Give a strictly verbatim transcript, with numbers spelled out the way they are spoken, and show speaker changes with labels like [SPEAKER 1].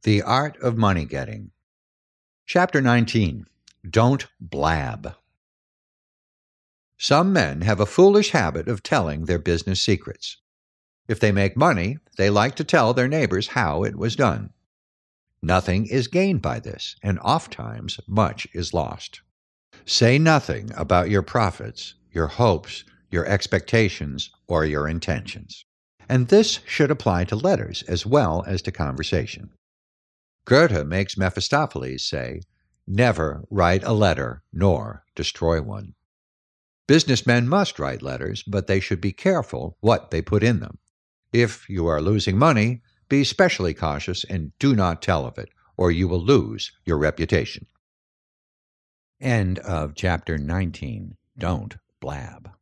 [SPEAKER 1] The Art of Money Getting. Chapter nineteen. Don't Blab. Some men have a foolish habit of telling their business secrets. If they make money, they like to tell their neighbors how it was done. Nothing is gained by this, and oftentimes much is lost. Say nothing about your profits, your hopes, your expectations, or your intentions. And this should apply to letters as well as to conversation. Goethe makes Mephistopheles say, "Never write a letter nor destroy one." Businessmen must write letters, but they should be careful what they put in them. If you are losing money, be specially cautious and do not tell of it, or you will lose your reputation. End of chapter nineteen. Don't blab.